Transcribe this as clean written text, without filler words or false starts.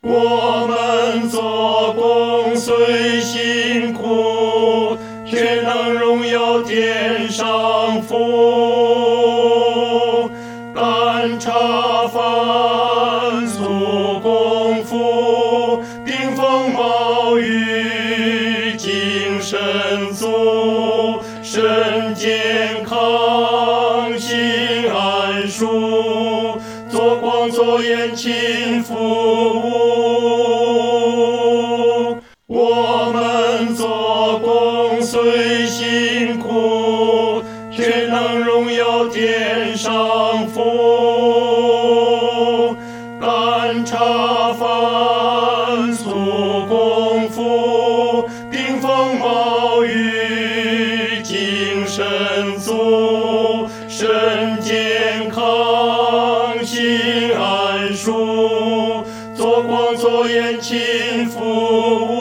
我们做工虽辛苦，却能荣耀天上父。干茶饭粗功夫，顶风冒雨精神足，身健康心安舒，做光做盐勤服务。我们做工虽辛苦，却能荣耀天上父。干茶饭粗功夫，顶风冒雨精神足，身健康心安舒，做光做盐勤服务。